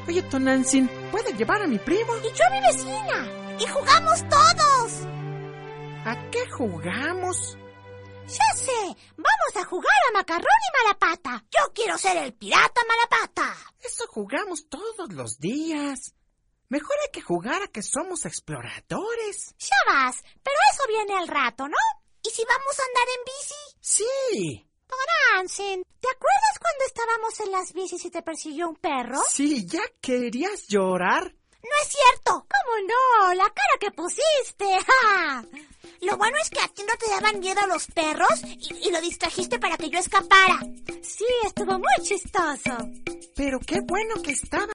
Oye, Tonantzin, ¿puedo llevar a mi primo? Y yo a mi vecina. Y jugamos todos. ¿A qué jugamos? Ya sé, vamos a jugar a Macarrón y Malapata. Yo quiero ser el pirata Malapata. Eso jugamos todos los días. Mejor hay que jugar a que somos exploradores. Ya vas, pero eso viene al rato, ¿no? ¿Y si vamos a andar en bici? Sí. Tonantzin, ¿te acuerdas cuando estábamos en las bicis y te persiguió un perro? Sí, ¿ya querías llorar? No es cierto. ¿Cómo no? La cara que pusiste. ¡Ja! Lo bueno es que a ti no te daban miedo los perros y lo distrajiste para que yo escapara. Sí, estuvo muy chistoso. Pero qué bueno que estaba